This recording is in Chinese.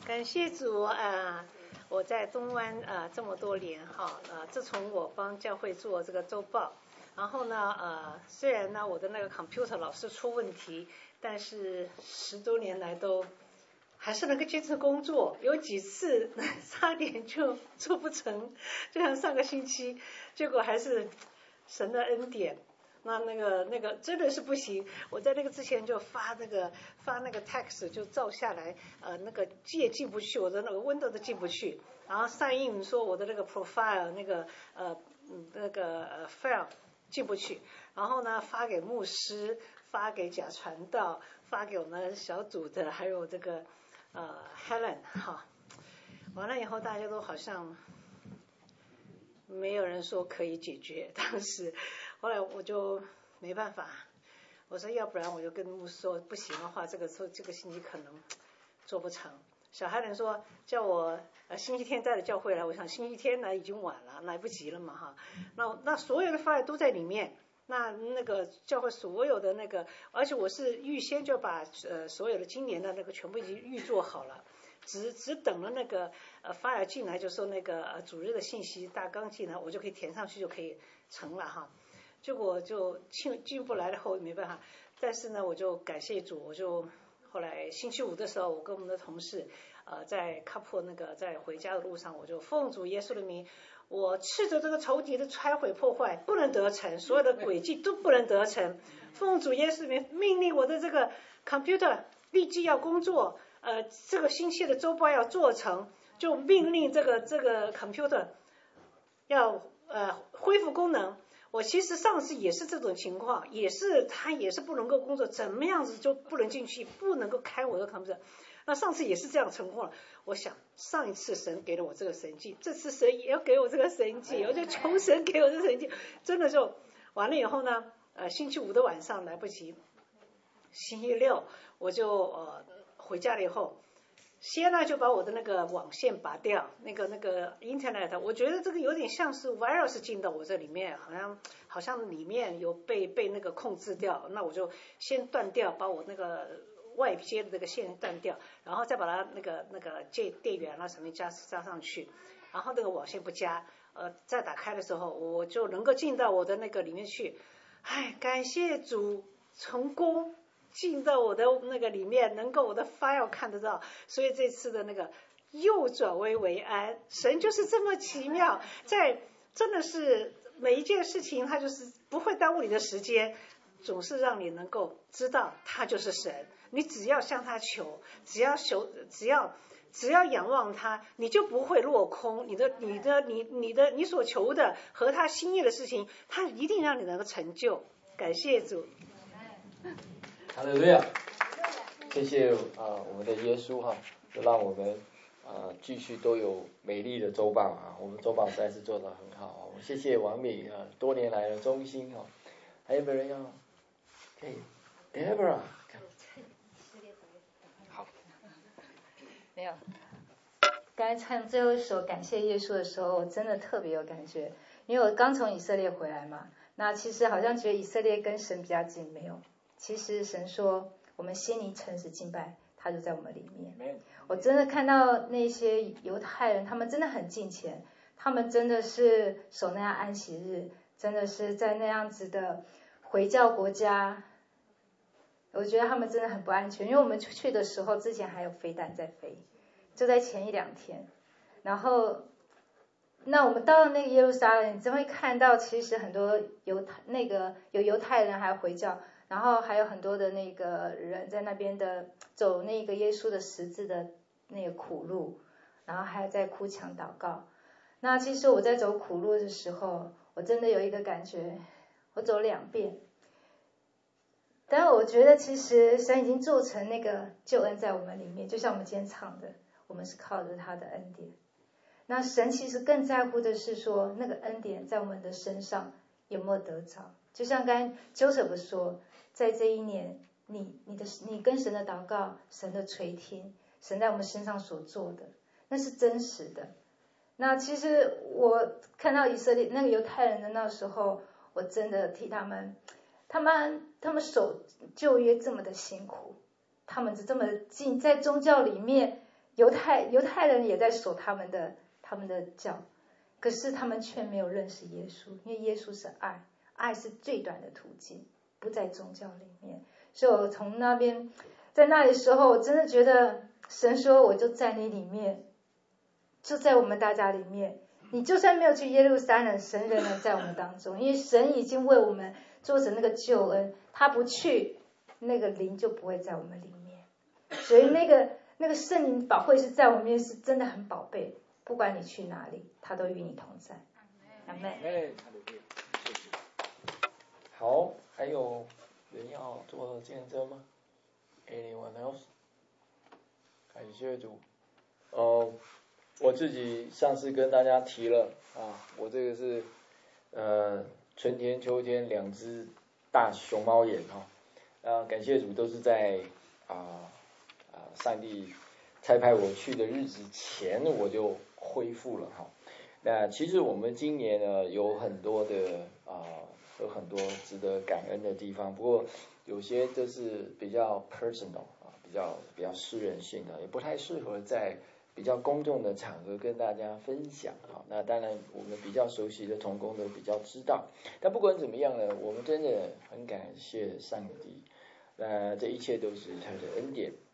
感谢主我在东湾这么多年自从我帮教会做这个周报，然后呢虽然呢我的那个 computer 老是出问题，但是10多年来都还是能够坚持工作，有几次差点就做不成，就像上个星期，结果还是神的恩典。那个真的是不行，我在那个之前就发那个 text 就照下来，那个记进不去，我的那个 window 都进不去，然后sign in说我的那个 profile 那个file 进不去，然后呢发给牧师，发给假传道，发给我们小组的，还有这个Helen 完了以后大家都好像没有人说可以解决，当时后来我就没办法，我说要不然我就跟牧师说，不行的话这个星期可能做不成。小孩人说叫我星期天带着教会来，我想星期天来已经晚了，来不及了嘛那所有的file都在里面，那个教会所有的那个，而且我是预先就把所有的今年的那个全部已经预做好了，只等了那个file进来，就说那个主日的信息大纲进来，我就可以填上去就可以成了结果就进不来了，后没办法。但是呢我就感谢主，我就后来星期五的时候，我跟我们的同事在卡普那个在回家的路上，我就奉主耶稣的名，我斥责这个仇敌的拆毁破坏不能得逞，所有的诡计都不能得逞，奉主耶稣的名命令我的这个 computer 立即要工作，这个星期的周报要做成，就命令这个 computer 要恢复功能。我其实上次也是这种情况，它也是不能够工作，怎么样子就不能进去，不能够开我的 computer。那上次也是这样情况，我想上一次神给了我这个神迹，这次神也要给我这个神迹，我就求神给我这个神迹，真的就完了以后呢，星期五的晚上来不及，星期六我就回家了以后，先呢就把我的那个网线拔掉，那个 internet， 我觉得这个有点像是 virus 进到我这里面，好像里面有被那个控制掉，那我就先断掉，把我那个外接的这个线断掉，然后再把它那个电源什么加上去，然后那个网线不加，再打开的时候我就能够进到我的那个里面去，感谢主，成功进到我的那个里面，能够我的 file 看得到，所以这次的那个又转危为安，神就是这么奇妙，真的是每一件事情他就是不会耽误你的时间，总是让你能够知道他就是神，你只要向他求，只要仰望他，你就不会落空，你所求的和他心意的事情，他一定让你能够成就。感谢主。 哈利路亚，谢谢我们的耶稣就让我们继续都有美丽的周报我们周报实在是做得很好我谢谢王敏多年来的忠心还有没有人要可以 Deborah 好， 没有。刚才唱最后一首感谢耶稣的时候，我真的特别有感觉，因为我刚从以色列回来嘛，那其实好像觉得以色列跟神比较近，没有，其实神说我们心灵诚实敬拜，他就在我们里面。我真的看到那些犹太人，他们真的很敬虔，他们真的是守那样安息日，真的是在那样子的回教国家，我觉得他们真的很不安全，因为我们去的时候之前还有飞弹在飞，就在前1-2天，然后那我们到了那个耶路撒冷，你真会看到其实很多有犹太人还有回教，然后还有很多的那个人在那边的走那个耶稣的十字的那个苦路，然后还在哭墙祷告。那其实我在走苦路的时候，我真的有一个感觉，我走2遍，但我觉得其实神已经做成那个救恩在我们里面，就像我们今天唱的，我们是靠着他的恩典。那神其实更在乎的是说那个恩典在我们的身上有没有得着，就像刚才 Joseph 说，在这一年你跟神的祷告，神的垂听，神在我们身上所做的那是真实的。那其实我看到以色列那个犹太人的那时候，我真的替他们守旧约这么的辛苦，他们这么近在宗教里面犹太人也在守他们的教，可是他们却没有认识耶稣，因为耶稣是爱，爱是最短的途径，不在宗教里面。所以我从那边在那里的时候，我真的觉得神说我就在你里面，就在我们大家里面。你就算没有去耶路撒冷，神仍然在我们当中，因为神已经为我们做成那个救恩，他不去，那个灵就不会在我们里面。所以那个圣灵宝会是在我们里面，是真的很宝贝，不管你去哪里，他都与你同在。阿们。 好，还有人要做见证吗 ？Anyone else？ 感谢主。我自己上次跟大家提了啊，我这个是春天秋天2只大熊猫眼哈，感谢主都是在上帝差派我去的日子前我就恢复了哈。那其实我们今年呢有很多值得感恩的地方，不过有些都是比较 personal 啊，比较私人性的，也不太适合在比较公众的场合跟大家分享啊。那当然我们比较熟悉的同工都比较知道，但不管怎么样呢，我们真的很感谢上帝，这一切都是他的恩典。